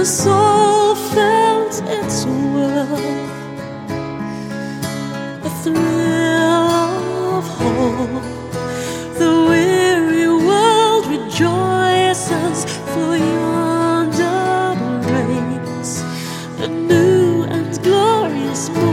the soul felt its worth, a thrill of hope. The weary world rejoices, for yonder breaks a new and glorious morn.